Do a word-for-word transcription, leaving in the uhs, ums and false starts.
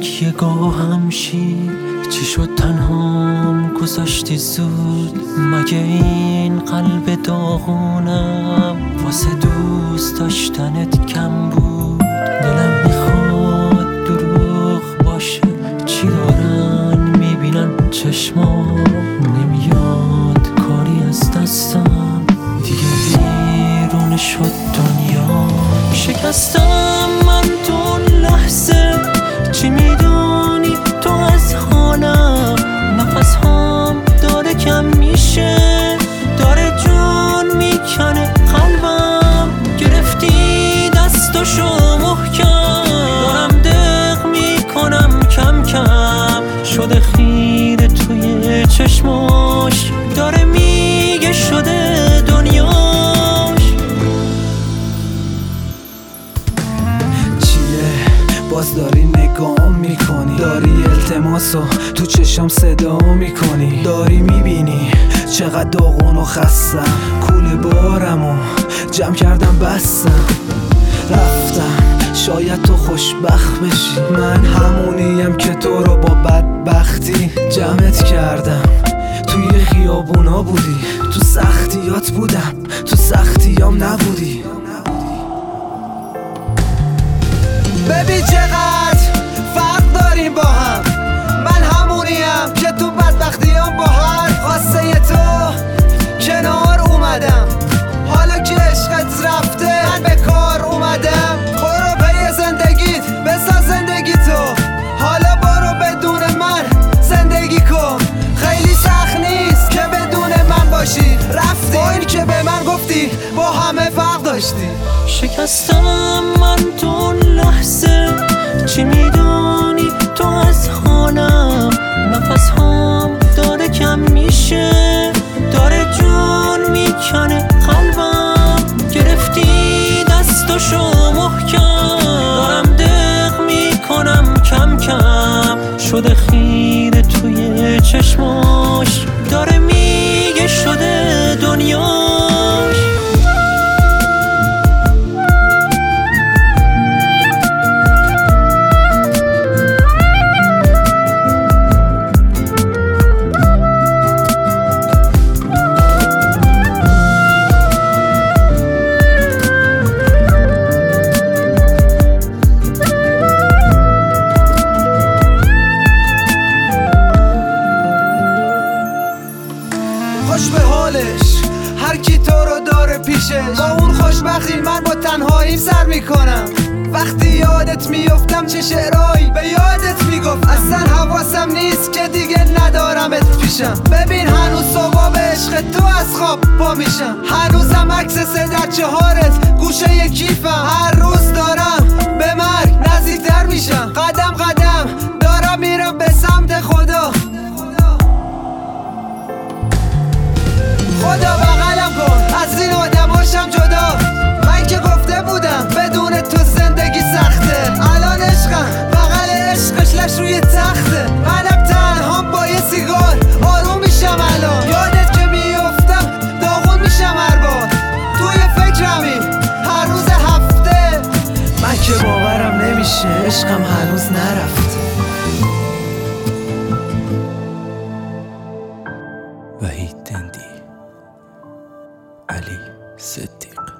تکیه گاهم شی، چی شد تنهام گذاشتی زود؟ مگه این قلب داغونم واسه دوست داشتنت کم بود؟ دلم میخواد دروغ باشه، چی دارن میبینن چشمام؟ نمیاد کاری از دستم، دیگه بیرون شد دنیا. شکستم من تو اون لحظه، چی میدونی تو از حالم؟ نفس هم داره کم میشه، داره جون میکنه قلبم. گرفتی دستاشو محکم، دارم دق میکنم کم کم. شده خیره توی چشماش، داره میگه شده دنیاش. باز داری نگاه میکنی، داری التماسو تو چشم صدا میکنی، داری میبینی چقدر داغون و خستم. کول بارمو جمع کردم بستم، رفتم شاید تو خوشبخت بشی. من همونیم که تو رو با بدبختی جمعت کردم. توی خیابونا بودی، تو سختیات بودم، تو سختیام نبودی. ببین چقدر فرق داریم با هم، من همونیم که تو بدبختیام با هر خواسته تو کنار اومدم. حالا که عشقت رفته من به کار اومدم. برو پی زندگیت بساز زندگی تو، حالا برو بدون من زندگی کن. خیلی سخت نیست که بدون من باشی، رفتی با این که به من گفتی با همه فرق داشتی. شکستم من تو اون لحظه، چی میدونی تو از حالم؟ نفس هم داره کم میشه، داره جون میکنه قلبم. گرفتی دستاشو محکم، دارم دق میکنم کم کم. شده خیره توی چشماش، داره میگه شده دنیاش. خوش به حالش هر کی تو رو داره پیشش، با اون خوشبختی من با تنهاییم سر میکنم. وقتی یادت میفتم چه شعرهایی به یادت میگفت، اصلا حواسم نیست که دیگه ندارمت پیشم. ببین هنوز صبح به عشق تو از خواب پا میشم، هنوزم عکس سه در چهارت گوشه کیفم. هر روز دارم به مرگ نزدیکتر میشم، قدم قدم دارم میرم به سمت خدا. خدا بغلم کن از این آدماشم جدا. من که گفته بودم بدون تو زندگی سخته، الان عشقم بغل عشقش لش روی تخته. منم تنهام با یه سیگار آروم میشم الان، یادت که میفتم داغون میشم هر بار. توی فکرمی هر روز هفته، من که باورم نمیشه عشقم هنوز نرفته. وحید دندی، علی صدیق.